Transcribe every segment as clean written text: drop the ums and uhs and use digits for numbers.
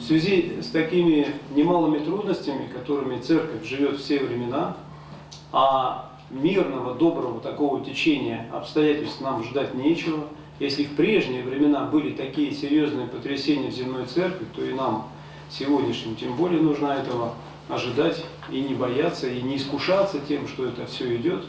связи с такими немалыми трудностями, которыми церковь живет все времена, а мирного, доброго такого течения обстоятельств нам ждать нечего. Если в прежние времена были такие серьезные потрясения в земной церкви, то и нам сегодняшним тем более нужно этого ожидать и не бояться, и не искушаться тем, что это все идет.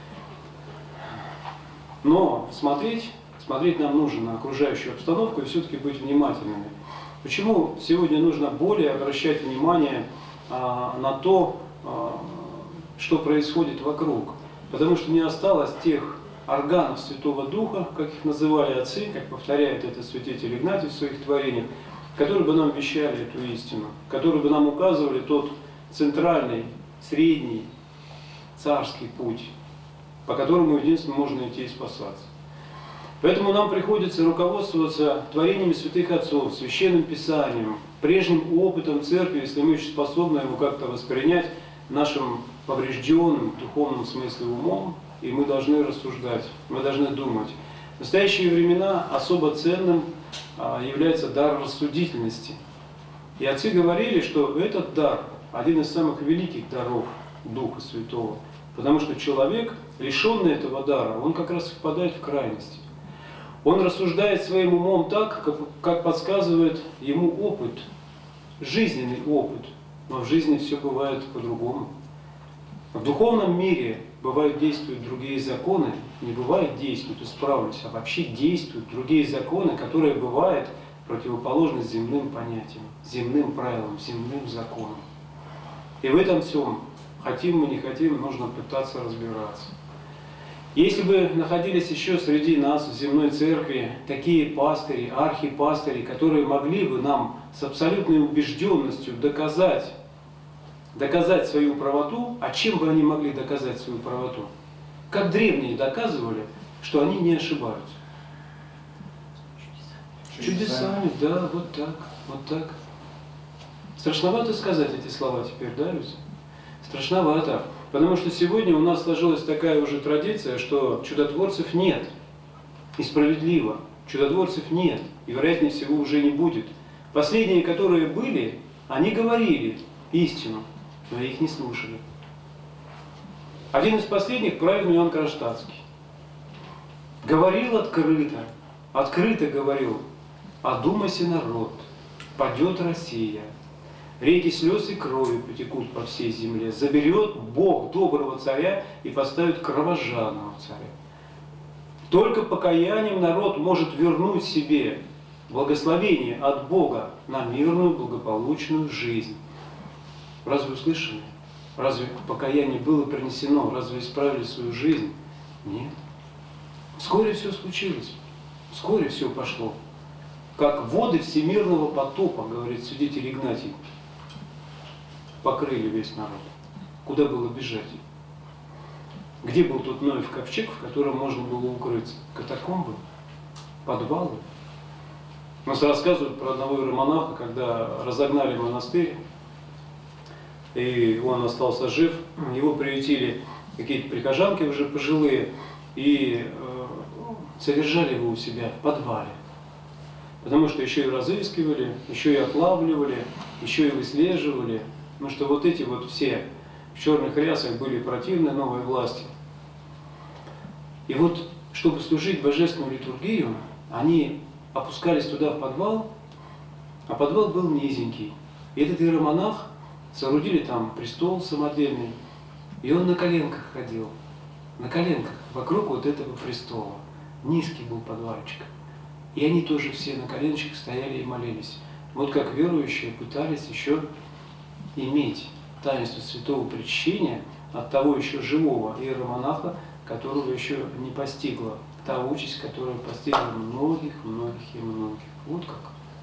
Но смотреть нам нужно на окружающую обстановку и все-таки быть внимательными. Почему сегодня нужно более обращать внимание на то, что происходит вокруг? Потому что не осталось тех органов Святого Духа, как их называли отцы, как повторяет это святитель Игнатий в своих творениях, которые бы нам вещали эту истину, которые бы нам указывали тот центральный, средний, царский путь, по которому единственно можно идти и спасаться. Поэтому нам приходится руководствоваться творениями святых отцов, священным писанием, прежним опытом церкви, если мы еще способны его как-то воспринять нашим поврежденным в духовном смысле умом, и мы должны рассуждать, мы должны думать. В настоящие времена особо ценным является дар рассудительности. И отцы говорили, что этот дар один из самых великих даров Духа Святого, потому что человек, лишенный этого дара, он как раз впадает в крайности. Он рассуждает своим умом так, как подсказывает ему опыт, жизненный опыт. Но в жизни все бывает по-другому. В духовном мире бывают действуют другие законы, не бывает действуют, исправлюсь, а вообще действуют другие законы, которые бывают противоположны земным понятиям, земным правилам, земным законам. И в этом всем, хотим мы, не хотим, нужно пытаться разбираться. Если бы находились еще среди нас в земной церкви такие пастыри, архипастыри, которые могли бы нам с абсолютной убежденностью доказать свою правоту, а чем бы они могли доказать свою правоту? Как древние доказывали, что они не ошибаются. Чудесами, да, вот так, вот так. Страшновато сказать эти слова теперь, да, Люся? Страшновато. Потому что сегодня у нас сложилась такая уже традиция, что чудотворцев нет. И справедливо. Чудотворцев нет. И, вероятнее всего, уже не будет. Последние, которые были, они говорили истину, но их не слушали. Один из последних, праведный Иоанн Кронштадтский, говорил открыто говорил: «Одумайся, народ, падет Россия, реки слез и крови потекут по всей земле, заберет Бог доброго царя и поставит кровожадного царя. Только покаянием народ может вернуть себе благословение от Бога на мирную, благополучную жизнь». Разве услышали? Разве покаяние было принесено? Разве исправили свою жизнь? Нет. Вскоре все случилось. Вскоре все пошло. Как воды всемирного потопа, говорит святитель Игнатий, покрыли весь народ. Куда было бежать? Где был тот Ноев ковчег, в котором можно было укрыться? Катакомбы? Подвалы? Нас рассказывают про одного иеромонаха, когда разогнали монастырь, и он остался жив, его приютили какие-то прихожанки уже пожилые, и содержали его у себя в подвале. Потому что еще и разыскивали, еще и отлавливали, еще и выслеживали. Потому что вот эти вот все в черных рясах были противны новой власти. И вот, чтобы служить божественную литургию, они опускались туда в подвал, а подвал был низенький. И этот иеромонах соорудили там престол самодельный, и он на коленках ходил, на коленках вокруг вот этого престола. Низкий был подвальчик. И они тоже все на коленочках стояли и молились. Вот как верующие пытались еще иметь таинство святого причащения от того еще живого иеромонаха, которого еще не постигла та участь, которая постигла многих. Вот как.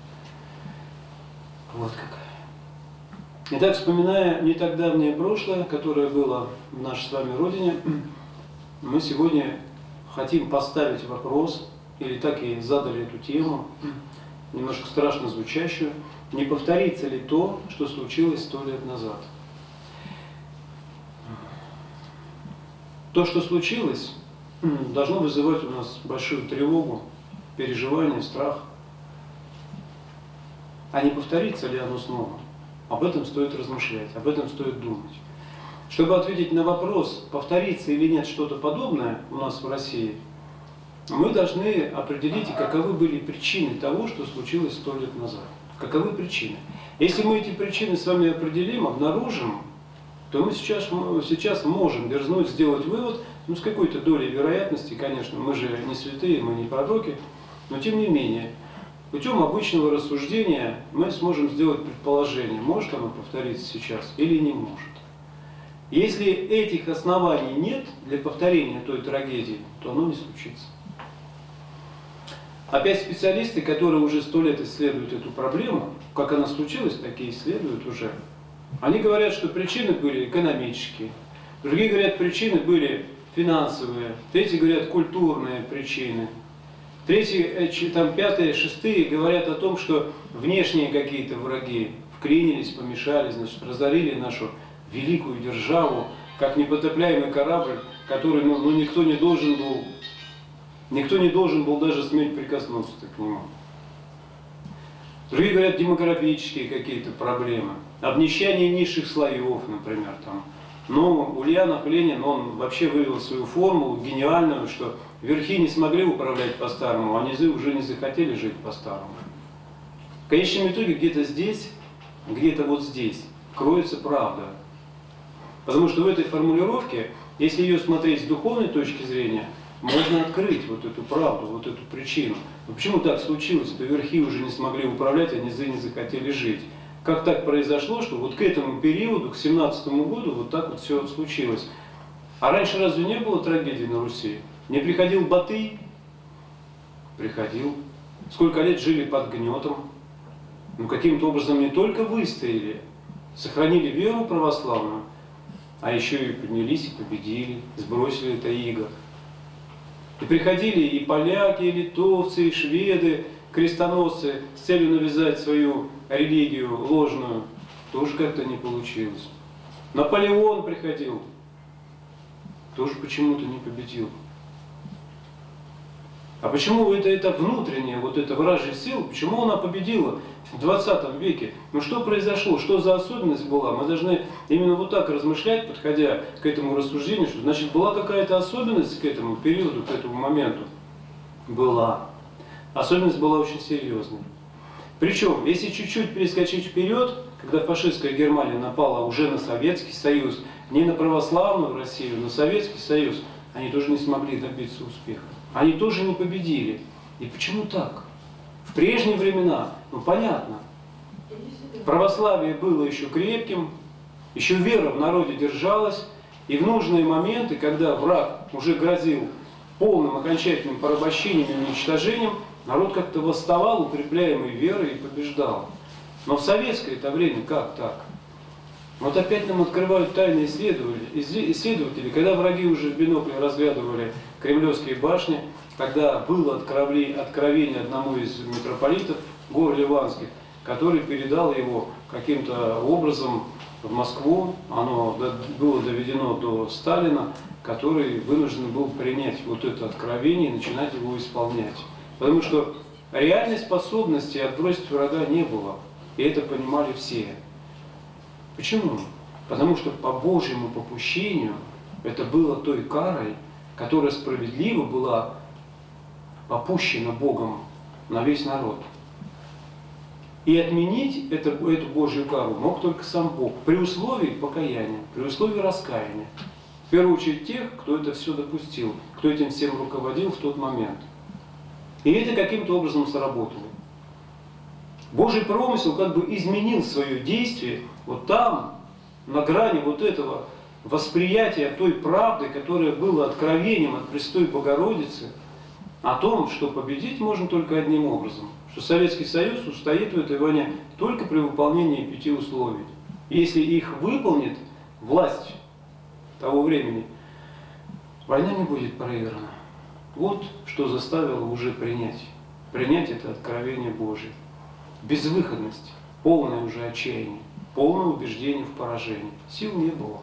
Вот как. Итак, вспоминая не так давнее прошлое, которое было в нашей с вами родине, мы сегодня хотим поставить вопрос, или так и задали эту тему, немножко страшно звучащую: не повторится ли то, что случилось 100 лет назад? То, что случилось, должно вызывать у нас большую тревогу, переживание, страх. а не повторится ли оно снова. Об этом стоит размышлять, об этом стоит думать. Чтобы ответить на вопрос, повторится или нет что-то подобное у нас в России, мы должны определить, каковы были причины того, что случилось 100 лет назад. Каковы причины? Если мы эти причины с вами определим, обнаружим, то мы сейчас можем дерзнуть сделать вывод, с какой-то долей вероятности, конечно, мы же не святые, мы не пророки, но тем не менее, путем обычного рассуждения мы сможем сделать предположение, может оно повториться сейчас или не может. Если этих оснований нет для повторения той трагедии, то оно не случится. Опять специалисты, которые уже 100 лет исследуют эту проблему, как она случилась, такие исследуют уже, они говорят, что причины были экономические, другие говорят, причины были финансовые, третьи говорят, культурные причины, третьи, там, пятые, шестые говорят о том, что внешние какие-то враги вклинились, помешали, значит, разорили нашу великую державу, как непотопляемый корабль, который никто не должен был даже сметь прикоснуться к нему. Другие говорят, демографические какие-то проблемы, обнищание низших слоев, например. Там. Но Ульянов, Ленин, он вообще вывел свою формулу гениальную, что верхи не смогли управлять по-старому, а низы уже не захотели жить по-старому. В конечном итоге где-то здесь, где-то вот здесь кроется правда. Потому что в этой формулировке, если ее смотреть с духовной точки зрения, можно открыть вот эту правду, вот эту причину. Но почему так случилось, что верхи уже не смогли управлять, а низы не захотели жить? Как так произошло, что вот к этому периоду, к 17 году, вот так вот все случилось? А раньше разве не было трагедии на Руси? Не приходил Батый? Приходил. Сколько лет жили под гнетом? Каким-то образом не только выстояли, сохранили веру православную, а еще и поднялись и победили, сбросили это иго. И приходили и поляки, и литовцы, и шведы, крестоносцы с целью навязать свою религию ложную. Тоже как-то не получилось. Наполеон приходил, тоже почему-то не победил. А почему это внутренняя, вот эта вражья сила, почему она победила в 20 веке? Что произошло, что за особенность была? Мы должны именно вот так размышлять, подходя к этому рассуждению, что значит была какая-то особенность к этому периоду, к этому моменту. Была. Особенность была очень серьезной. Причем, если чуть-чуть перескочить вперед, когда фашистская Германия напала уже на Советский Союз, не на православную Россию, на Советский Союз, они тоже не смогли добиться успеха. Они тоже не победили. И почему так? В прежние времена, понятно, православие было еще крепким, еще вера в народе держалась, и в нужные моменты, когда враг уже грозил полным окончательным порабощением и уничтожением, народ как-то восставал, укрепляемый верой, и побеждал. Но в советское это время как так? Вот опять нам открывают тайные исследователи, когда враги уже в бинокле разглядывали кремлевские башни, когда было откровение одному из митрополитов гор Ливанских, который передал его каким-то образом в Москву, оно было доведено до Сталина, который вынужден был принять вот это откровение и начинать его исполнять. Потому что реальной способности отбросить врага не было, и это понимали все. Почему? Потому что по Божьему попущению это было той карой, которая справедливо была попущена Богом на весь народ. И отменить эту Божью кару мог только сам Бог, при условии покаяния, при условии раскаяния. В первую очередь тех, кто это все допустил, кто этим всем руководил в тот момент. И это каким-то образом сработало. Божий промысел как бы изменил свое действие вот там, на грани вот этого восприятия той правды, которая была откровением от Престой Богородицы, о том, что победить можно только одним образом, что Советский Союз устоит в этой войне только при выполнении 5 условий. И если их выполнит власть того времени, война не будет проиграна. Вот что заставило уже принять это откровение Божие. Безвыходность, полное уже отчаяние, полное убеждение в поражении. Сил не было.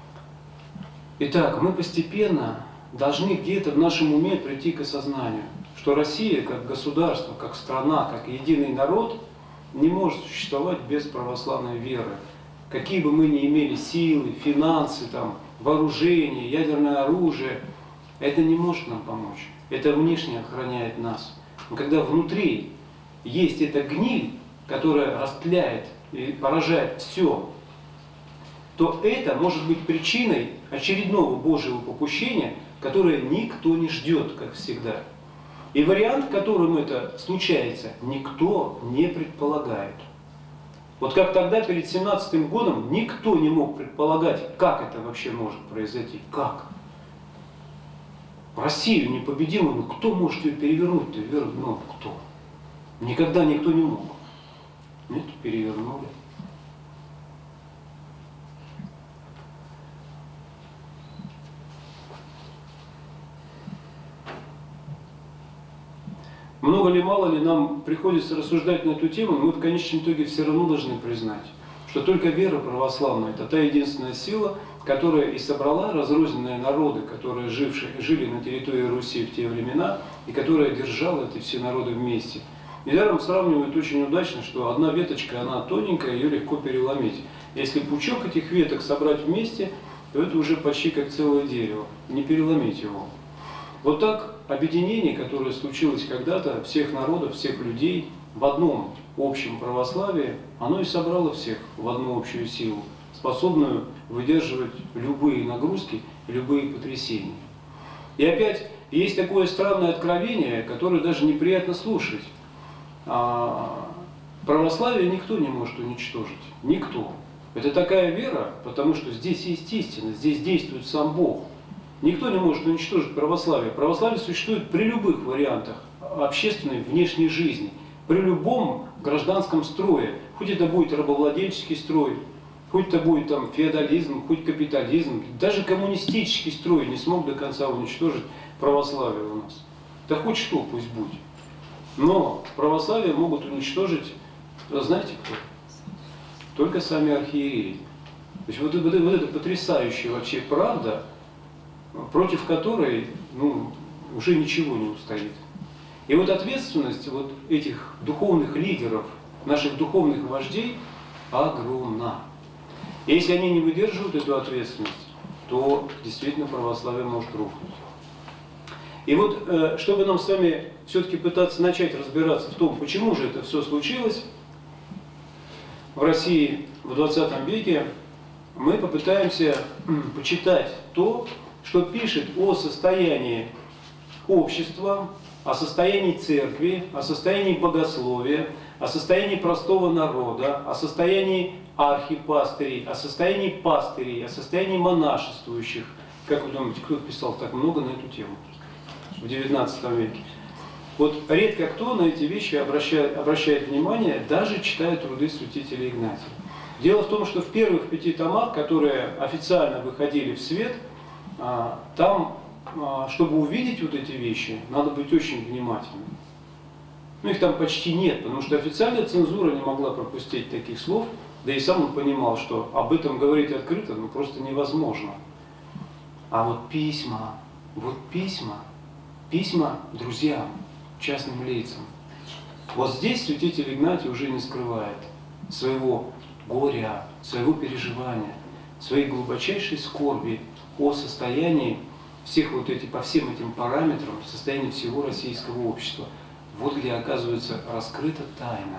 Итак, мы постепенно должны где-то в нашем уме прийти к осознанию, что Россия как государство, как страна, как единый народ не может существовать без православной веры. Какие бы мы ни имели силы, финансы, там, вооружение, ядерное оружие, это не может нам помочь. Это внешне охраняет нас. Но когда внутри есть эта гниль, которая растляет и поражает все, то это может быть причиной очередного Божьего попущения, которое никто не ждет, как всегда. И вариант, которым это случается, никто не предполагает. Вот как тогда, перед 17-м годом, никто не мог предполагать, как это вообще может произойти. Как? Россию непобедимую, ну кто может ее перевернуть-то? Ну кто? Никогда никто не мог. Нет, перевернули. Много ли, мало ли нам приходится рассуждать на эту тему, но мы в конечном итоге все равно должны признать, что только вера православная – это та единственная сила, которая и собрала разрозненные народы, которые жили на территории Руси в те времена, и которая держала эти все народы вместе. Недаром сравнивают очень удачно, что одна веточка, она тоненькая, ее легко переломить. Если пучок этих веток собрать вместе, то это уже почти как целое дерево, не переломить его. Вот так объединение, которое случилось когда-то, всех народов, всех людей в одном общем православии, оно и собрало всех в одну общую силу, способную выдерживать любые нагрузки, любые потрясения. И опять есть такое странное откровение, которое даже неприятно слушать. Православие никто не может уничтожить. Никто. Это такая вера, потому что здесь есть истина, здесь действует сам Бог. Никто не может уничтожить православие. Православие существует при любых вариантах общественной внешней жизни, при любом гражданском строе. Хоть это будет рабовладельческий строй, хоть это будет там феодализм, хоть капитализм, даже коммунистический строй не смог до конца уничтожить православие у нас. Да хоть что пусть будет. Но православие могут уничтожить, знаете кто? Только сами архиереи. То есть вот эта потрясающая вообще правда, против которой уже ничего не устоит. И вот ответственность вот этих духовных лидеров, наших духовных вождей, огромна. И если они не выдерживают эту ответственность, то действительно православие может рухнуть. И вот, чтобы нам с вами все-таки пытаться начать разбираться в том, почему же это все случилось в России в 20 веке, мы попытаемся почитать то, что пишет о состоянии общества, о состоянии церкви, о состоянии богословия, о состоянии простого народа, о состоянии архипастырей, о состоянии пастырей, о состоянии монашествующих. Как вы думаете, кто писал так много на эту тему в XIX веке? Вот редко кто на эти вещи обращает внимание, даже читая труды святителя Игнатия. Дело в том, что в первых 5 томах, которые официально выходили в свет, там, чтобы увидеть вот эти вещи, надо быть очень внимательным. Ну, их там почти нет, потому что официальная цензура не могла пропустить таких слов, да и сам он понимал, что об этом говорить открыто просто невозможно. А вот письма друзьям, частным лицам. Вот здесь святитель Игнатий уже не скрывает своего горя, своего переживания, своей глубочайшей скорби о состоянии всех по всем этим параметрам, состоянии всего российского общества. Вот где, оказывается, раскрыта тайна.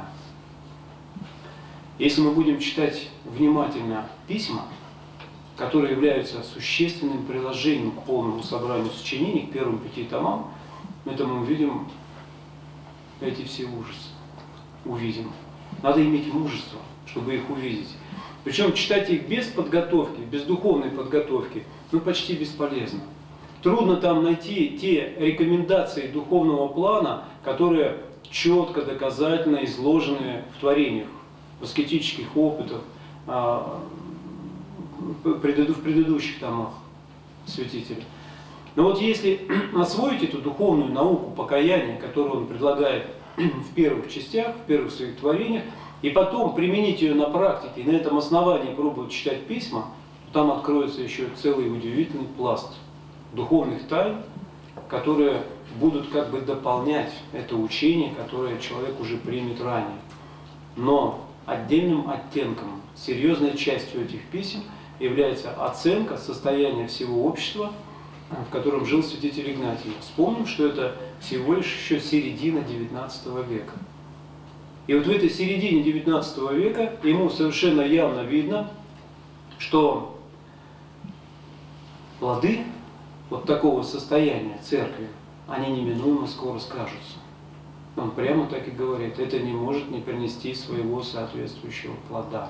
Если мы будем читать внимательно письма, которые являются существенным приложением к полному собранию сочинений, к первым 5 томам, это мы увидим эти все ужасы. Увидим. Надо иметь мужество, чтобы их увидеть. Причем читать их без подготовки, без духовной подготовки, почти бесполезно. Трудно там найти те рекомендации духовного плана, которые четко, доказательно изложены в творениях, в аскетических опытах, в предыдущих томах святителя. Но вот если освоить эту духовную науку покаяния, которую он предлагает в первых частях, в первых своих творениях, и потом применить ее на практике, и на этом основании пробовать читать письма, то там откроется еще целый удивительный пласт духовных тайн, которые будут как бы дополнять это учение, которое человек уже примет ранее. Но отдельным оттенком, серьезной частью этих писем является оценка состояния всего общества, в котором жил святитель Игнатий. Вспомним, что это всего лишь еще середина XIX века. И вот в этой середине XIX века ему совершенно явно видно, что плоды вот такого состояния церкви, они неминуемо скоро скажутся. Он прямо так и говорит, это не может не принести своего соответствующего плода.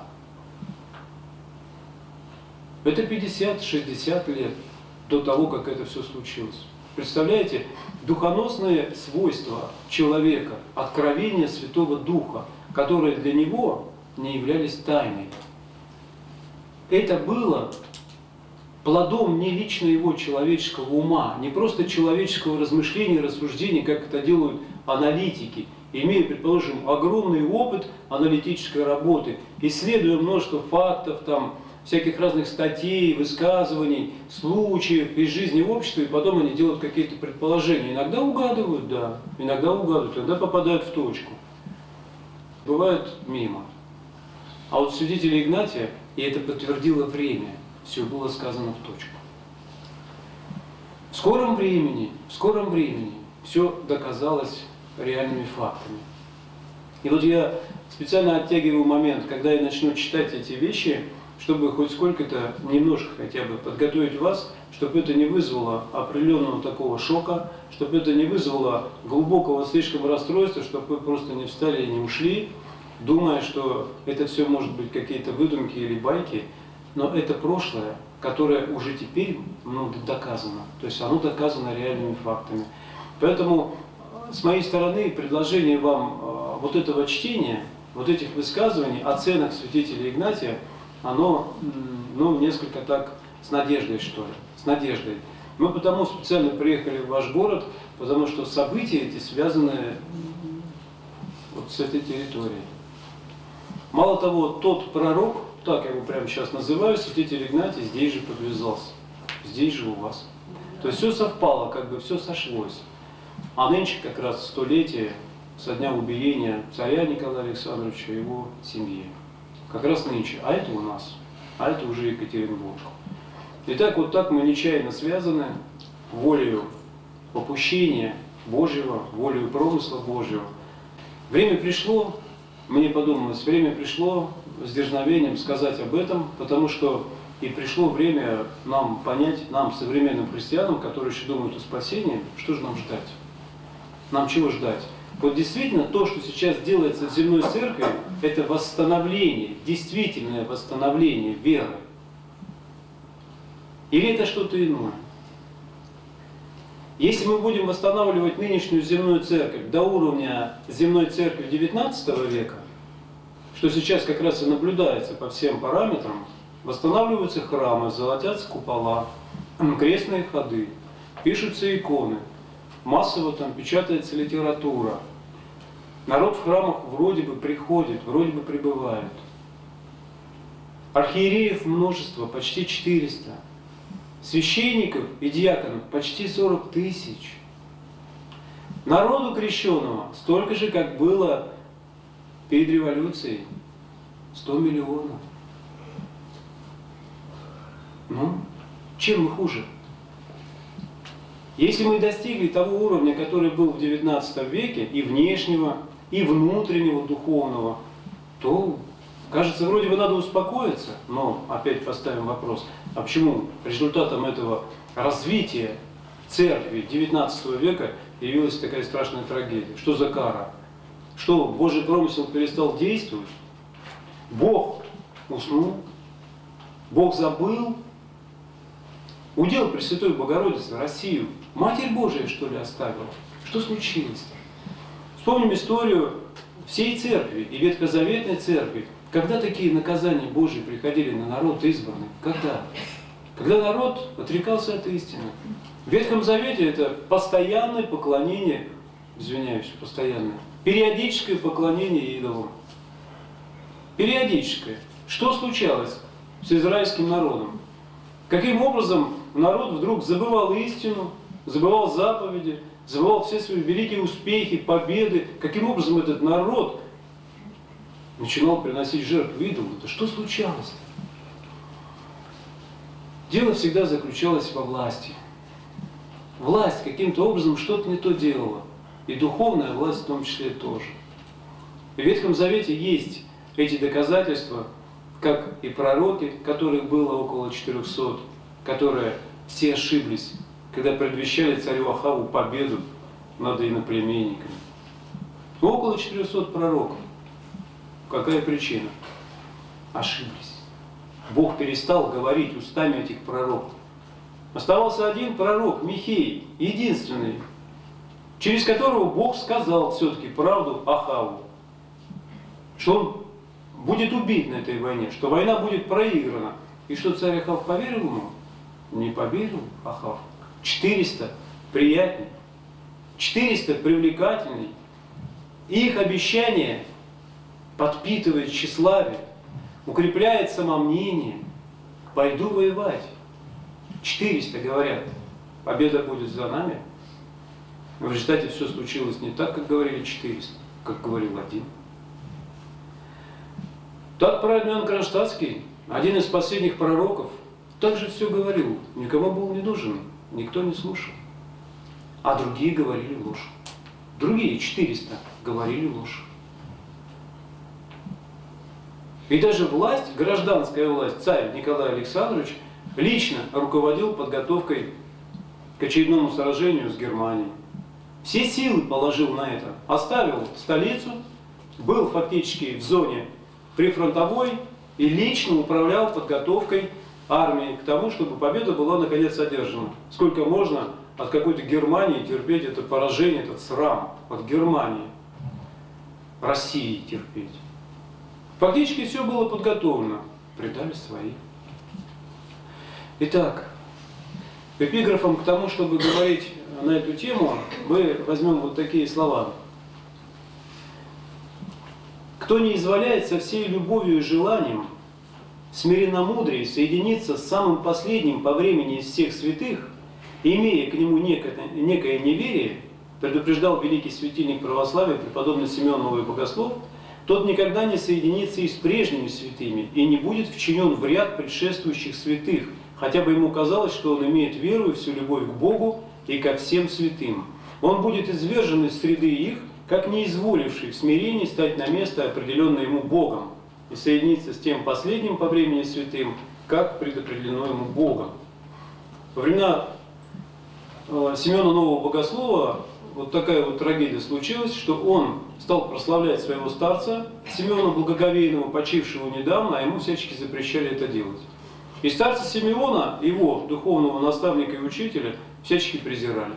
Это 50-60 лет до того, как это все случилось. Представляете, духоносные свойства человека, откровения Святого Духа, которые для него не являлись тайной. Это было плодом не лично его человеческого ума, не просто человеческого размышления, рассуждения, как это делают аналитики, имея, предположим, огромный опыт аналитической работы, исследуя множество фактов, там, всяких разных статей, высказываний, случаев из жизни общества, и потом они делают какие-то предположения. Иногда угадывают, да, иногда попадают в точку. Бывает мимо. А вот святителя Игнатия, и это подтвердило время, все было сказано в точку. В скором времени все доказалось реальными фактами. И вот я специально оттягиваю момент, когда я начну читать эти вещи, чтобы хоть сколько-то, немножко хотя бы подготовить вас, чтобы это не вызвало определенного такого шока, чтобы это не вызвало глубокого слишком расстройства, чтобы вы просто не встали и не ушли, думая, что это все может быть какие-то выдумки или байки, но это прошлое, которое уже теперь доказано, то есть оно доказано реальными фактами. Поэтому с моей стороны предложение вам вот этого чтения, вот этих высказываний, оценок святителя Игнатия, оно, несколько так, с надеждой, что ли, с надеждой. Мы потому специально приехали в ваш город, потому что события эти связаны вот с этой территорией. Мало того, тот пророк, так я его прямо сейчас называю, святитель Игнатий, здесь же подвязался, здесь же у вас. То есть все совпало, как бы все сошлось. А нынче как раз столетие со дня убиения царя Николая Александровича и его семьи. Как раз нынче, а это у нас, а это уже Екатеринбург. Итак, вот так мы нечаянно связаны волею попущения Божьего, волею промысла Божьего. Время пришло, мне подумалось, время пришло с дерзновением сказать об этом, потому что и пришло время нам понять, нам, современным христианам, которые еще думают о спасении, что же нам ждать? Нам чего ждать? Вот действительно то, что сейчас делается в земной церкви, это восстановление, действительное восстановление веры. Или это что-то иное? Если мы будем восстанавливать нынешнюю земную церковь до уровня земной церкви XIX века, что сейчас как раз и наблюдается по всем параметрам, восстанавливаются храмы, золотятся купола, крестные ходы, пишутся иконы, массово там печатается литература. Народ в храмах вроде бы приходит, вроде бы пребывает. Архиереев множество, почти 400. Священников и диаконов почти 40 тысяч. Народу крещенного столько же, как было перед революцией. 100 миллионов. Чем мы хуже? Если мы достигли того уровня, который был в XIX веке, и внешнего, и внутреннего духовного, то, кажется, вроде бы надо успокоиться, но опять поставим вопрос, а почему результатом этого развития церкви XIX века явилась такая страшная трагедия? Что за кара? Что, Божий промысел перестал действовать? Бог уснул? Бог забыл? Удел Пресвятой Богородицы Россию Матерь Божия, что ли, оставила? Что случилось-то? Вспомним историю всей церкви и ветхозаветной церкви. Когда такие наказания Божьи приходили на народ избранный? Когда? Когда народ отрекался от истины. В Ветхом Завете это постоянное поклонение, извиняюсь, постоянное, периодическое поклонение идолам. Периодическое. Что случалось с израильским народом? Каким образом народ вдруг забывал истину, забывал заповеди, забывал все свои великие успехи, победы. Каким образом этот народ начинал приносить жертву идолу? Да что случалось-то? Дело всегда заключалось во власти. Власть каким-то образом что-то не то делала. И духовная власть в том числе тоже. В Ветхом Завете есть эти доказательства, как и пророки, которых было около 400, которые все ошиблись, когда предвещали царю Ахаву победу над иноплеменниками. Около 400 пророков. Какая причина? Ошиблись. Бог перестал говорить устами этих пророков. Оставался один пророк, Михей, единственный, через которого Бог сказал все-таки правду Ахаву, что он будет убит на этой войне, что война будет проиграна. И что царь Ахав поверил ему? Не поверил Ахав. 400 приятней, 400 привлекательней. Их обещание подпитывает тщеславие, укрепляет самомнение. Пойду воевать. 400 говорят, победа будет за нами. В результате все случилось не так, как говорили 400, как говорил один. Так праведный Иоанн Кронштадтский, один из последних пророков, также все говорил, никому был не нужен, никто не слушал. А другие говорили ложь. Другие 400 говорили ложь. И даже власть, гражданская власть, царь Николай Александрович, лично руководил подготовкой к очередному сражению с Германией. Все силы положил на это. Оставил столицу, был фактически в зоне прифронтовой и лично управлял подготовкой армии к тому, чтобы победа была наконец одержана. Сколько можно от какой-то Германии терпеть это поражение, этот срам от Германии, России терпеть. Фактически все было подготовлено, предали свои. Итак, эпиграфом к тому, чтобы говорить на эту тему, мы возьмем вот такие слова. Кто не изволяет со всей любовью и желанием, смиренно-мудрее соединиться с самым последним по времени из всех святых, имея к нему некое неверие, предупреждал великий светильник православия преподобный Симеон Новый Богослов, тот никогда не соединится и с прежними святыми, и не будет вчинен в ряд предшествующих святых, хотя бы ему казалось, что он имеет веру и всю любовь к Богу и ко всем святым. Он будет извержен из среды их, как не изволивший в смирении стать на место, определенное ему Богом, и соединиться с тем последним по времени святым, как предопределено ему Богом. Во времена Симеона Нового Богослова вот такая вот трагедия случилась, что он стал прославлять своего старца, Симеона Благоговейного, почившего недавно, а ему всячески запрещали это делать. И старца Симеона, его духовного наставника и учителя, всячески презирали.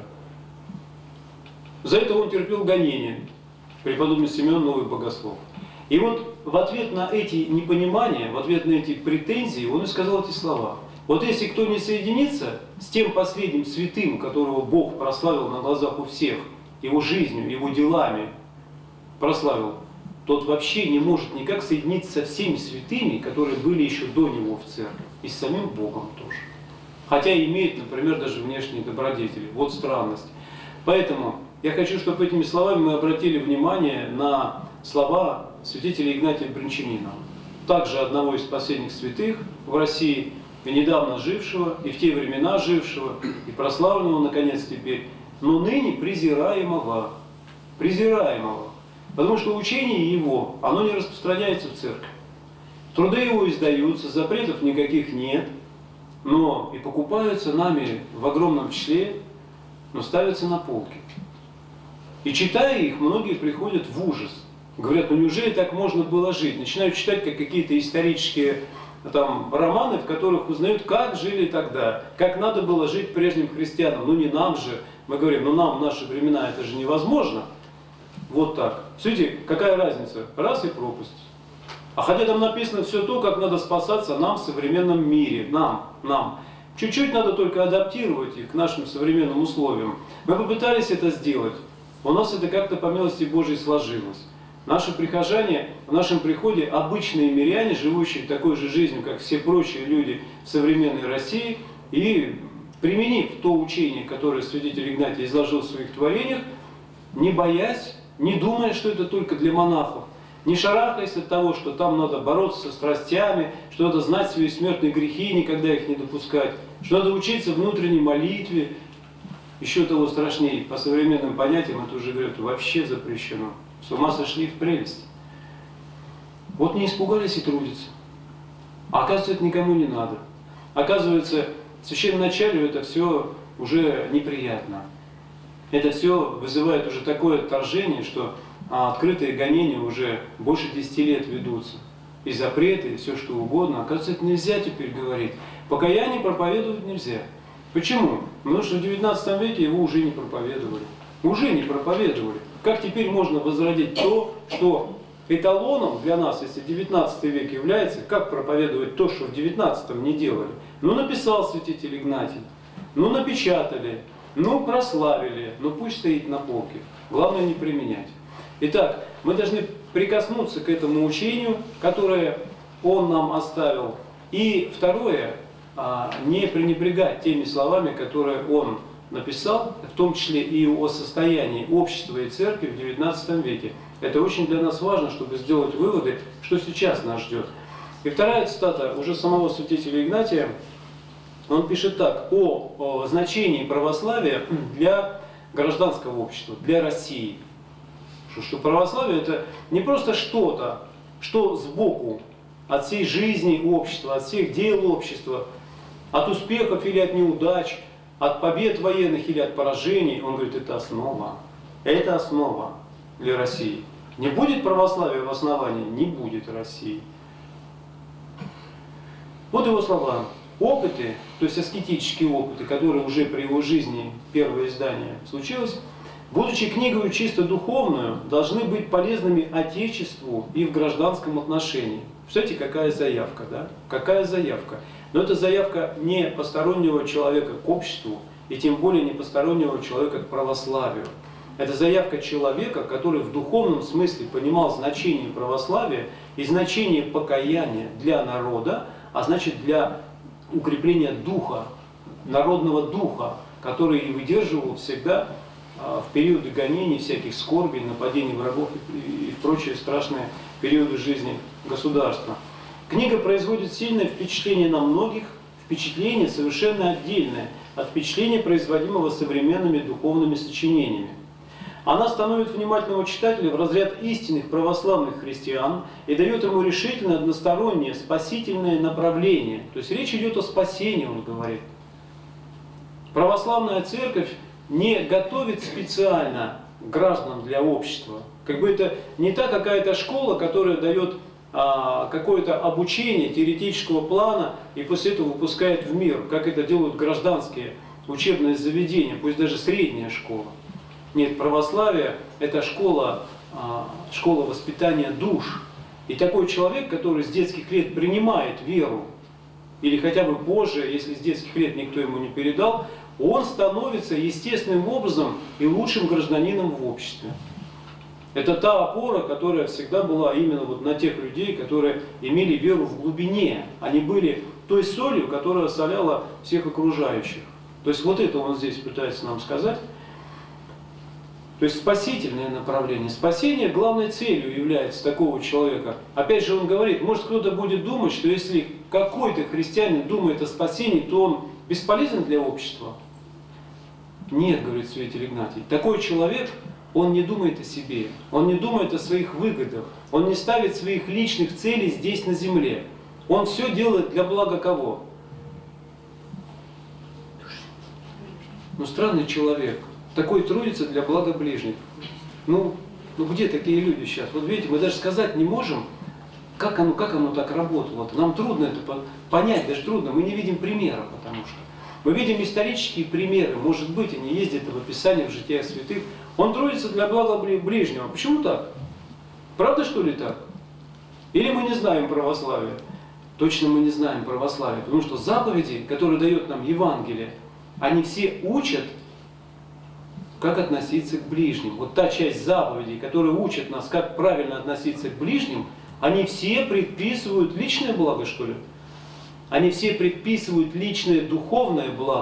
За это он терпел гонения, преподобный Симеон Новый Богослов. И вот в ответ на эти непонимания, в ответ на эти претензии, он и сказал эти слова. Вот если кто не соединится с тем последним святым, которого Бог прославил на глазах у всех, его жизнью, его делами прославил, тот вообще не может никак соединиться со всеми святыми, которые были еще до него в церкви, и с самим Богом тоже. Хотя имеет, например, даже внешние добродетели. Вот странность. Поэтому я хочу, чтобы этими словами мы обратили внимание на слова святителя Игнатия Брянчанина, также одного из последних святых в России, и недавно жившего, и в те времена жившего, и прославленного, наконец, теперь, но ныне презираемого. Презираемого. Потому что учение его, оно не распространяется в церкви. Труды его издаются, запретов никаких нет, но и покупаются нами в огромном числе, но ставятся на полки. И читая их, многие приходят в ужас. Говорят, ну неужели так можно было жить? Начинают читать как какие-то исторические там романы, в которых узнают, как жили тогда, как надо было жить прежним христианам. Ну не нам же, мы говорим, ну нам в наши времена это же невозможно. Вот так. Смотрите, какая разница? Раз и пропасть. А хотя там написано все то, как надо спасаться нам в современном мире. Нам. Чуть-чуть надо только адаптировать их к нашим современным условиям. Мы попытались это сделать. У нас это как-то по милости Божьей сложилось. Наши прихожане, в нашем приходе обычные миряне, живущие такой же жизнью, как все прочие люди в современной России, и применив то учение, которое святитель Игнатий изложил в своих творениях, не боясь, не думая, что это только для монахов, не шарахаясь от того, что там надо бороться со страстями, что надо знать свои смертные грехи и никогда их не допускать, что надо учиться внутренней молитве. Еще того страшнее, по современным понятиям, это уже, говорят, вообще запрещено. С ума сошли в прелесть. Вот не испугались и трудятся. А оказывается, это никому не надо. Оказывается, священноначалию это все уже неприятно. Это все вызывает уже такое отторжение, что открытые гонения уже больше 10 лет ведутся. И запреты, и все что угодно. Оказывается, это нельзя теперь говорить. Покаяние проповедовать нельзя. Почему? Потому что в 19 веке его уже не проповедовали. Уже не проповедовали. Как теперь можно возродить то, что эталоном для нас, если 19 век является, как проповедовать то, что в 19 не делали? Ну, написал святитель Игнатий, ну, напечатали, ну, прославили, ну, пусть стоит на полке. Главное не применять. Итак, мы должны прикоснуться к этому учению, которое он нам оставил. И второе, не пренебрегать теми словами, которые он написал, в том числе и о состоянии общества и церкви в 19 веке. Это очень для нас важно, чтобы сделать выводы, что сейчас нас ждет. И вторая цитата уже самого святителя Игнатия, он пишет так, о значении православия для гражданского общества, для России. Что православие это не просто что-то, что сбоку от всей жизни общества, от всех дел общества, от успехов или от неудач, от побед военных или от поражений. Он говорит, это основа. Это основа для России. Не будет православия в основании, не будет России. Вот его слова. Опыты, то есть аскетические опыты, которые уже при его жизни первое издание случилось, будучи книгой чисто духовную, должны быть полезными Отечеству и в гражданском отношении. Представляете, какая заявка, да? Какая заявка? Но это заявка не постороннего человека к обществу, и тем более не постороннего человека к православию. Это заявка человека, который в духовном смысле понимал значение православия и значение покаяния для народа, а значит для укрепления духа, народного духа, который и выдерживал всегда в периоды гонений, всяких скорбей, нападений врагов и в прочие страшные периоды жизни государства. Книга производит сильное впечатление на многих, впечатление совершенно отдельное от впечатления, производимого современными духовными сочинениями. Она становит внимательного читателя в разряд истинных православных христиан и дает ему решительно одностороннее спасительное направление. То есть речь идет о спасении, он говорит. Православная церковь не готовит специально граждан для общества. Как бы это не та какая-то школа, которая дает какое-то обучение теоретического плана и после этого выпускает в мир, как это делают гражданские учебные заведения, пусть даже средняя школа. Нет, православие – это школа воспитания душ. И такой человек, который с детских лет принимает веру, или хотя бы позже, если с детских лет никто ему не передал, он становится естественным образом и лучшим гражданином в обществе. Это та опора, которая всегда была именно вот на тех людей, которые имели веру в глубине. Они были той солью, которая осоляла всех окружающих. То есть вот это он здесь пытается нам сказать. То есть спасительное направление. Спасение главной целью является такого человека. Опять же он говорит, может кто-то будет думать, что если какой-то христианин думает о спасении, то он бесполезен для общества. Нет, говорит святитель Игнатий. Такой человек, он не думает о себе, он не думает о своих выгодах, он не ставит своих личных целей здесь на земле. Он все делает для блага кого? Ну странный человек. Такой трудится для блага ближних. Ну где такие люди сейчас? Вот видите, мы даже сказать не можем, как оно так работало. Нам трудно это понять, даже трудно. Мы не видим примера, потому что. Мы видим исторические примеры, может быть, они есть где-то в описании в житиях святых. Он трудится для блага ближнего. Почему так? Правда, что ли, так? Или мы не знаем православия? Точно мы не знаем православия, потому что заповеди, которые дает нам Евангелие, они все учат, как относиться к ближним. Вот та часть заповедей, которая учит нас, как правильно относиться к ближним, они все предписывают личное благо, что ли? Они все предписывают личное духовное благо,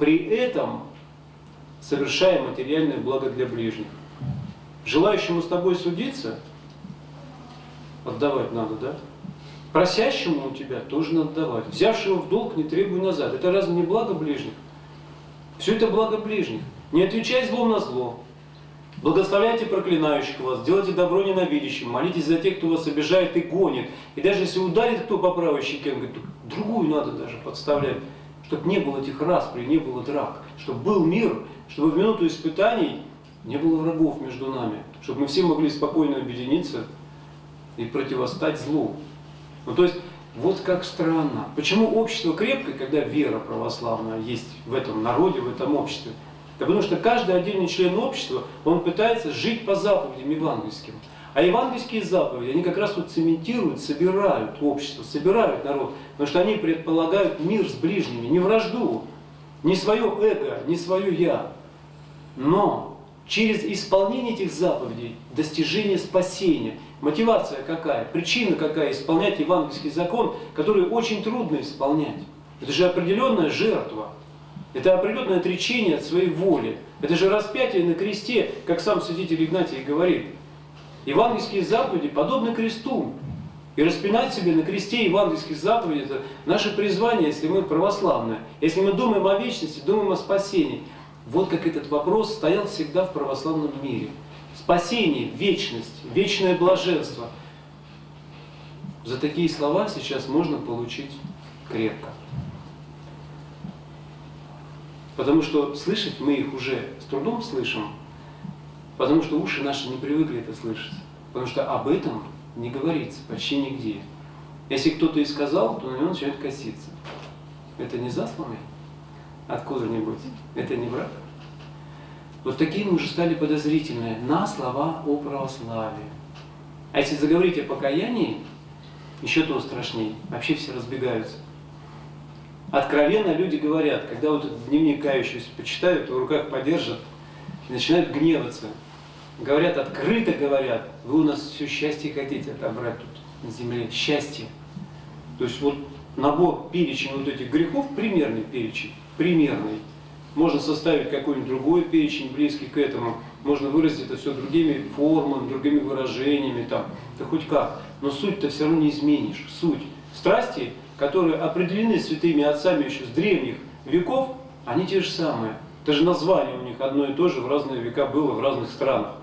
при этом совершая материальное благо для ближних. Желающему с тобой судиться, отдавать надо, да? Просящему у тебя тоже надо давать. Взявшего в долг не требуй назад. Это разве не благо ближних? Все это благо ближних. Не отвечай злом на зло. Благословляйте проклинающих вас, делайте добро ненавидящим, молитесь за тех, кто вас обижает и гонит. И даже если ударит кто по правой щеке, он говорит, другую надо даже подставлять, чтобы не было этих расприй, не было драк, чтобы был мир, чтобы в минуту испытаний не было врагов между нами, чтобы мы все могли спокойно объединиться и противостать злу. Ну то есть, вот как странно. Почему общество крепкое, когда вера православная есть в этом народе, в этом обществе? Да потому что каждый отдельный член общества, он пытается жить по заповедям евангельским. А евангельские заповеди, они как раз вот цементируют, собирают общество, собирают народ. Потому что они предполагают мир с ближними, не вражду, не свое эго, не свое я. Но через исполнение этих заповедей достижение спасения. Мотивация какая? Причина какая? Исполнять евангельский закон, который очень трудно исполнять. Это же определенная жертва. Это определенное отречение от своей воли. Это же распятие на кресте, как сам святитель Игнатий говорит. Евангельские заповеди подобны кресту. И распинать себе на кресте евангельских заповедей – это наше призвание, если мы православные. Если мы думаем о вечности, думаем о спасении. Вот как этот вопрос стоял всегда в православном мире. Спасение, вечность, вечное блаженство. За такие слова сейчас можно получить крепко. Потому что слышать мы их уже с трудом слышим, потому что уши наши не привыкли это слышать. Потому что об этом не говорится почти нигде. Если кто-то и сказал, то на него начинает коситься. Это не засланный? Откуда-нибудь? Это не враг? Вот такие мы уже стали подозрительные на слова о православии. А если заговорить о покаянии, еще то страшнее. Вообще все разбегаются. Откровенно люди говорят, когда вот этот дневник кающийся почитают, в руках подержат и начинают гневаться. Говорят, открыто говорят, вы у нас все счастье хотите отобрать тут на земле. Счастье. То есть вот набор, перечень вот этих грехов, примерный перечень, примерный. Можно составить какой-нибудь другой перечень, близкий к этому. Можно выразить это все другими формами, другими выражениями, там, да хоть как. Но суть-то все равно не изменишь. Суть. Страсти, которые определены святыми отцами еще с древних веков, они те же самые. Даже название у них одно и то же в разные века было в разных странах.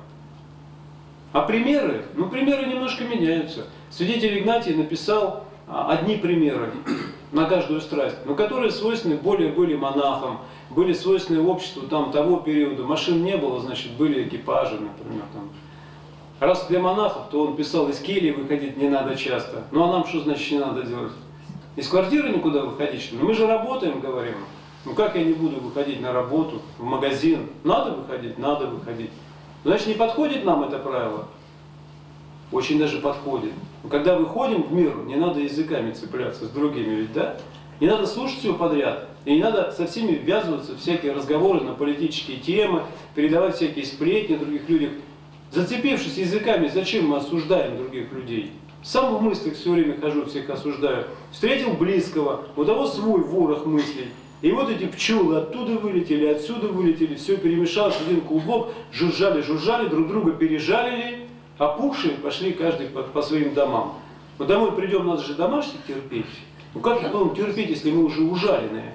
А примеры? Ну, примеры немножко меняются. Святитель Игнатий написал одни примеры на каждую страсть, но которые свойственны более были монахам, были свойственны обществу там, того периода. Машин не было, значит, были экипажи, например. Там. Раз для монахов, то он писал, из кельи выходить не надо часто. Ну а нам что значит не надо делать? Из квартиры никуда выходить, что ли? Мы же работаем, говорим. Ну как я не буду выходить на работу, в магазин? Надо выходить? Надо выходить. Значит, не подходит нам это правило? Очень даже подходит. Но когда выходим в мир, не надо языками цепляться с другими, ведь да? Не надо слушать все подряд. И не надо со всеми ввязываться в всякие разговоры на политические темы, передавать всякие сплетни о других людях. Зацепившись языками, зачем мы осуждаем других людей? Сам в мыслях все время хожу, всех осуждаю. Встретил близкого, у того свой ворох мыслей. И вот эти пчелы оттуда вылетели, отсюда вылетели, все перемешалось в один клубок, жужжали, жужжали, друг друга пережалили, опухшие пошли каждый по своим домам. Но домой придем, надо же домашних терпеть. Ну как их будем терпеть, если мы уже ужаленные?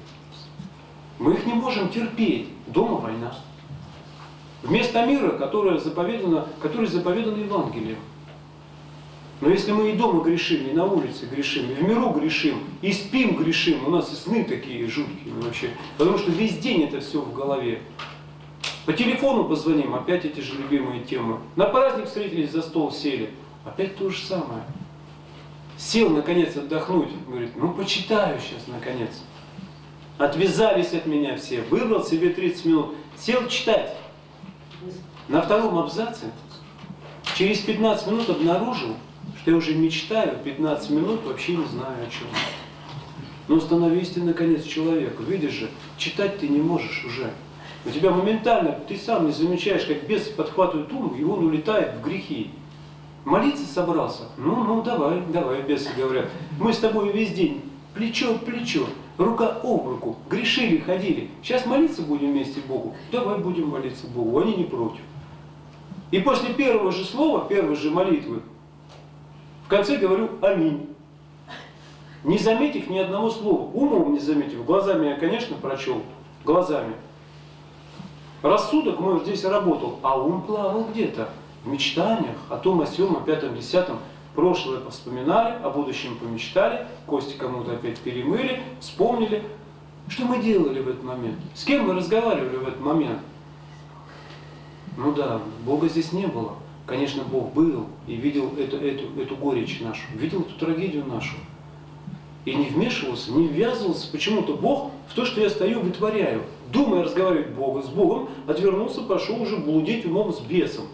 Мы их не можем терпеть. Дома война. Вместо мира, который заповедан Евангелием. Но если мы и дома грешим, и на улице грешим, и в миру грешим, и спим грешим, у нас и сны такие жуткие вообще, потому что весь день это все в голове. По телефону позвоним, опять эти же любимые темы. На праздник встретились, за стол сели, опять то же самое. Сел, наконец, отдохнуть, говорит, ну почитаю сейчас, наконец. Отвязались от меня все, выбрал себе 30 минут, сел читать. На втором абзаце через 15 минут обнаружил, что я уже мечтаю 15 минут, вообще не знаю о чем. Но становись ты, наконец, человеком. Видишь же, читать ты не можешь уже. У тебя моментально, ты сам не замечаешь, как бесы подхватывают ум, и он улетает в грехи. Молиться собрался? Ну, давай, бесы говорят. Мы с тобой весь день, плечо к плечу. рука об руку, грешили, ходили. Сейчас молиться будем вместе Богу? Давай будем молиться Богу, они не против. И после первого же слова, первой же молитвы, в конце говорю «Аминь». Не заметив ни одного слова, умом не заметив, глазами я, конечно, прочел, глазами. Рассудок мой здесь работал, а ум плавал где-то, в мечтаниях, о том, о сём, о пятом, десятом. Прошлое вспоминали, о будущем помечтали, кости кому-то опять перемыли, вспомнили. Что мы делали в этот момент? С кем мы разговаривали в этот момент? Ну да, Бога здесь не было. Конечно, Бог был и видел эту горечь нашу, видел эту трагедию нашу. И не вмешивался, не ввязывался почему-то Бог в то, что я стою, вытворяю. Думая разговаривать с Богом, отвернулся, пошел уже блудить умом с бесом.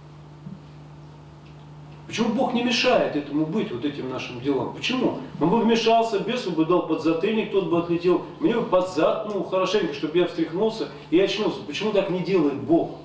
Почему Бог не мешает этому быть, вот этим нашим делам? Почему? Он бы вмешался, бесу бы дал подзатыльник, тот бы отлетел, мне бы под зад, хорошенько, чтобы я встряхнулся и очнулся. Почему так не делает Бог?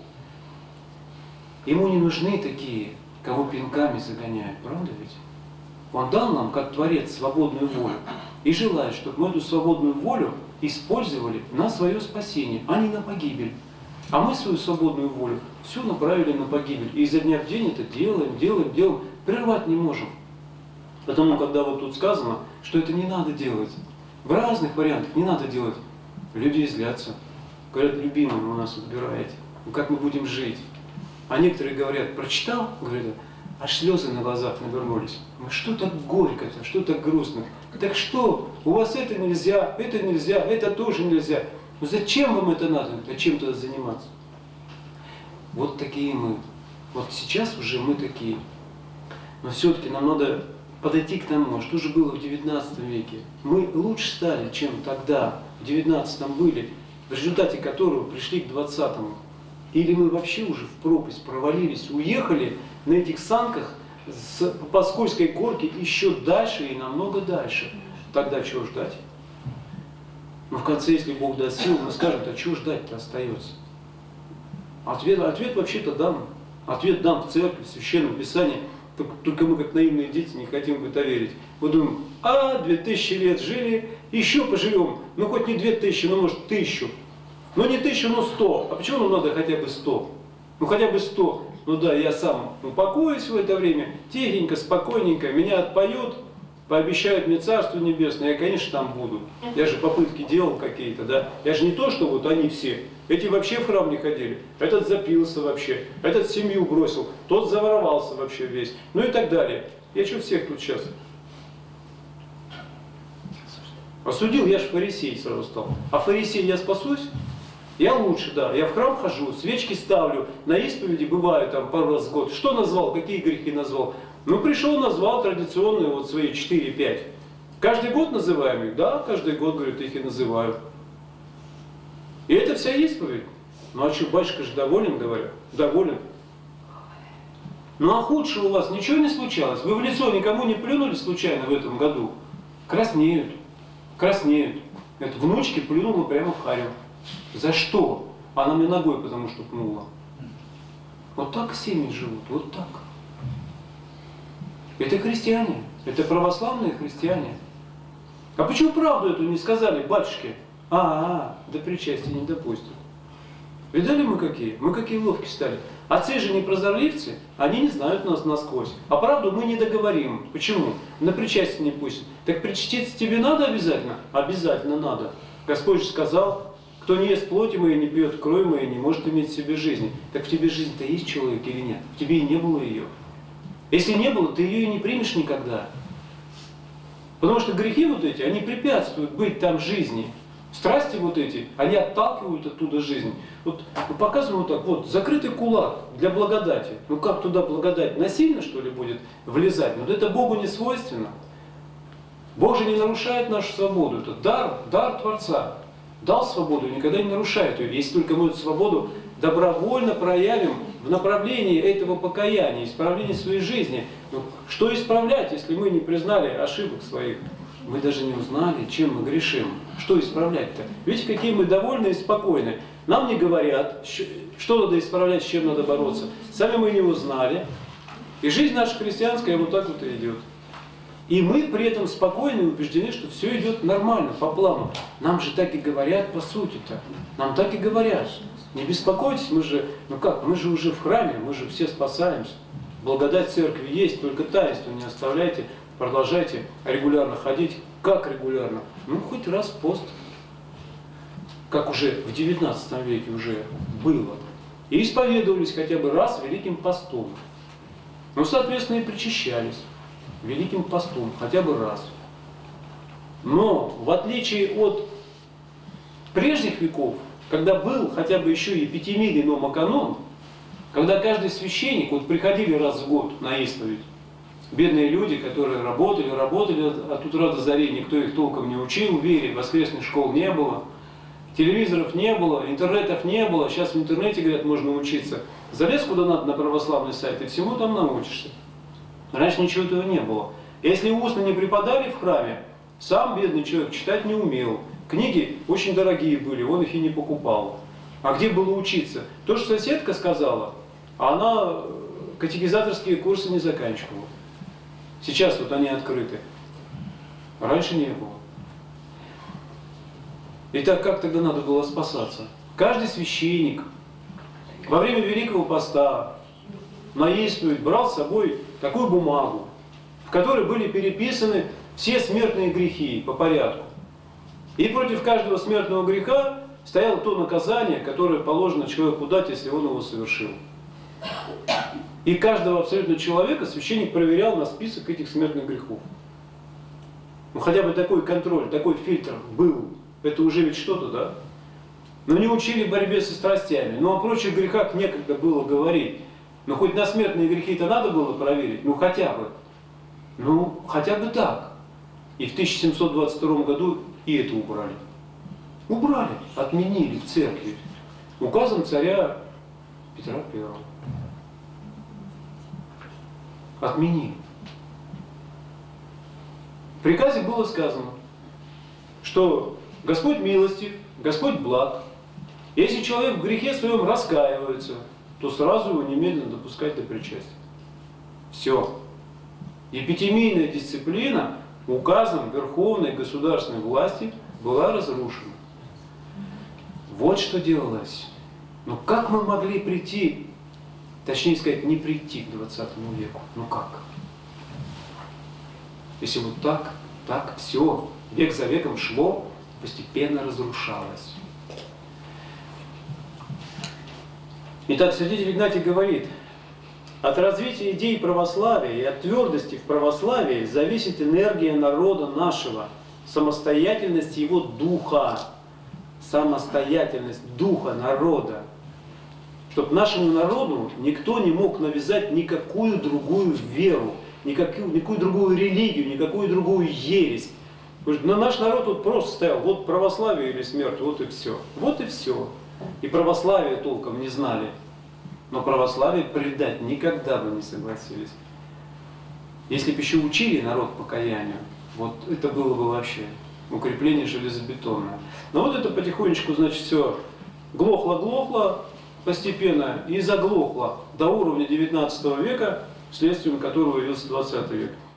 Ему не нужны такие, кого пинками загоняют, правда ведь? Он дал нам, как Творец, свободную волю и желает, чтобы мы эту свободную волю использовали на свое спасение, а не на погибель. А мы свою свободную волю все направили на погибель. И изо дня в день это делаем, прервать не можем. Потому, когда вот тут сказано, что это не надо делать, в разных вариантах не надо делать, люди злятся. Говорят, любимый вы у нас отбираете, как мы будем жить? А некоторые говорят, прочитал, говорят, аж слезы на глазах навернулись. Что так горько-то, что так грустно? Так что, у вас это нельзя, это тоже нельзя. Ну зачем вам это надо, чем-то заниматься? Вот такие мы. Вот сейчас уже мы такие. Но все-таки нам надо подойти к тому, что же было в 19 веке. Мы лучше стали, чем тогда, в 19 были, в результате которого пришли к 20-му. Или мы вообще уже в пропасть провалились, уехали на этих санках по скользкой горке еще дальше и намного дальше. Тогда чего ждать? Но в конце, если Бог даст сил, мы скажем, а чего ждать-то остается? Ответ вообще-то дан. Ответ дан в церкви, в Священном Писании. Только мы, как наивные дети, не хотим в это верить. Мы думаем, 2000 лет жили, еще поживем. Ну хоть не 2000, но может 1000. Ну не 1000, но 100. А почему нам надо хотя бы 100? Ну хотя бы 100. Ну да, я сам упокоюсь в это время, тихенько, спокойненько, меня отпоют, пообещают мне Царство Небесное, я, конечно, там буду. Я же попытки делал какие-то, да. Я же не то, что вот они все. Эти вообще в храм не ходили. Этот запился вообще, этот семью бросил, тот заворовался вообще весь. Ну и так далее. Я что всех тут сейчас? Осудил, я же фарисей сразу стал. А фарисей я спасусь? Я лучше, да. Я в храм хожу, свечки ставлю, на исповеди бываю там пару раз в год. Что назвал, какие грехи назвал? Ну, пришел, назвал традиционные вот свои 4-5. Каждый год называем их? Да, каждый год, говорит, их и называю. И это вся исповедь. Ну, а что, батюшка же доволен, говорю? Доволен. Ну, а худшего у вас ничего не случалось? Вы в лицо никому не плюнули случайно в этом году? Краснеют. Краснеют. Это внучке плюнула прямо в харю. За что? Она мне ногой потому что пнула. Вот так семьи живут, вот так. Это христиане, это православные христиане. А почему правду эту не сказали батюшке? Да причастия не допустят. Видали мы какие? Мы какие ловкие стали. Отцы же не прозорливцы, они не знают нас насквозь. А правду мы не договорим. Почему? На причастие не пустят. Так причаститься тебе надо обязательно? Обязательно надо. Господь же сказал, кто не ест плоти моей, не пьет крови моей, не может иметь в себе жизни. Так в тебе жизнь-то есть, человек, или нет? В тебе и не было ее. Если не было, ты ее и не примешь никогда. Потому что грехи вот эти, они препятствуют быть там жизни. Страсти вот эти, они отталкивают оттуда жизнь. Вот показываем вот так, вот, закрытый кулак для благодати. Ну как туда благодать? Насильно, что ли, будет влезать? Но это Богу не свойственно. Бог же не нарушает нашу свободу. Это дар Творца. Дал свободу, никогда не нарушает ее. Если только мы эту свободу добровольно проявим в направлении этого покаяния, исправления своей жизни. Ну, что исправлять, если мы не признали ошибок своих? Мы даже не узнали, чем мы грешим. Что исправлять-то? Видите, какие мы довольны и спокойны. Нам не говорят, что надо исправлять, с чем надо бороться. Сами мы не узнали. И жизнь наша христианская вот так вот и идет. И мы при этом спокойны и убеждены, что все идет нормально, по плану. Нам же так и говорят по сути-то. Нам так и говорят. Не беспокойтесь, мы же, ну как, мы же уже в храме, мы же все спасаемся. Благодать церкви есть, только таинство не оставляйте, продолжайте регулярно ходить. Как регулярно? Ну, хоть раз в пост. Как уже в 19 веке уже было. И исповедовались хотя бы раз Великим постом. Ну, соответственно, и причащались Великим постом хотя бы раз. Но, в отличие от прежних веков, когда был хотя бы еще и пятимильный номоканон, когда каждый священник, вот приходили раз в год на исповедь, бедные люди, которые работали от утра до зари, никто их толком не учил вере, воскресных школ не было, телевизоров не было, интернетов не было, сейчас в интернете, говорят, можно учиться. Залез куда надо на православный сайт и всему там научишься. Раньше ничего этого не было. Если устно не преподали в храме, сам бедный человек читать не умел. Книги очень дорогие были, он их и не покупал. А где было учиться? То, что соседка сказала, а она катехизаторские курсы не заканчивала. Сейчас вот они открыты. Раньше не было. Итак, как тогда надо было спасаться? Каждый священник во время Великого Поста на исповедь брал с собой такую бумагу, в которой были переписаны все смертные грехи по порядку. И против каждого смертного греха стояло то наказание, которое положено человеку дать, если он его совершил. И каждого абсолютно человека священник проверял на список этих смертных грехов. Ну хотя бы такой контроль, такой фильтр был. Это уже ведь что-то, да? Но не учили борьбе со страстями. Но о прочих грехах некогда было говорить. Но хоть на смертные грехи-то надо было проверить, ну хотя бы. Ну, хотя бы так. И в 1722 году и это убрали. Убрали, отменили в церкви. Указом царя Петра I. Отменили. В приказе было сказано, что Господь милостив, Господь благ. Если человек в грехе своем раскаивается, то сразу его немедленно допускать до причастия. Все. Епитемийная дисциплина указом верховной государственной власти была разрушена. Вот что делалось. Но как мы могли прийти, точнее сказать, не прийти к 20 веку? Ну как? Если вот так, все, век за веком шло, постепенно разрушалось. Итак, святитель Игнатий говорит, от развития идей православия и от твердости в православии зависит энергия народа нашего, самостоятельность его духа, самостоятельность духа народа. Чтобы нашему народу никто не мог навязать никакую другую веру, никакую другую религию, никакую другую ересь. Но наш народ вот просто стоял, вот православие или смерть, вот и все. Вот и все. И православие толком не знали. Но православие предать никогда бы не согласились. Если бы еще учили народ покаянию, вот это было бы вообще укрепление железобетонное. Но вот это потихонечку, значит, все глохло-глохло постепенно и заглохло до уровня 19 века, следствием которого явился 20 век.